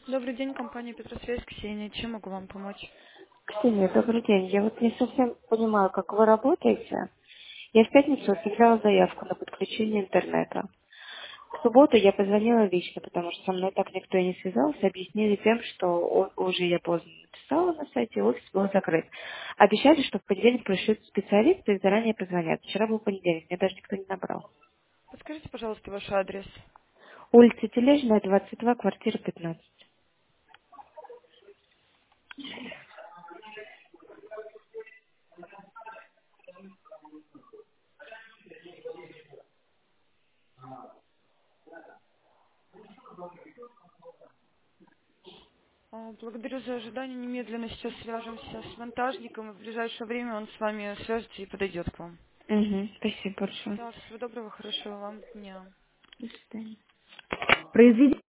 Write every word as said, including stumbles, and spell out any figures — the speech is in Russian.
Добрый день, компания Петросвязь, Ксения. Чем могу вам помочь? Ксения, добрый день. Я вот не совсем понимаю, как вы работаете. Я в пятницу оставляла заявку на подключение интернета. В субботу я позвонила лично, потому что со мной так никто и не связался, объяснили тем, что о- уже я поздно написала на сайте, офис был закрыт. Обещали, что в понедельник пришлют специалисты и заранее позвонят. Вчера был понедельник, мне даже никто не набрал. Подскажите, пожалуйста, ваш адрес. Улица Тележная, двадцать два, квартира пятнадцать. А, Благодарю за ожидание. Немедленно сейчас свяжемся с монтажником, и в ближайшее время он с вами свяжется и подойдет к вам. Угу, спасибо большое. Да, всего доброго, хорошего вам дня. До свидания. Произведите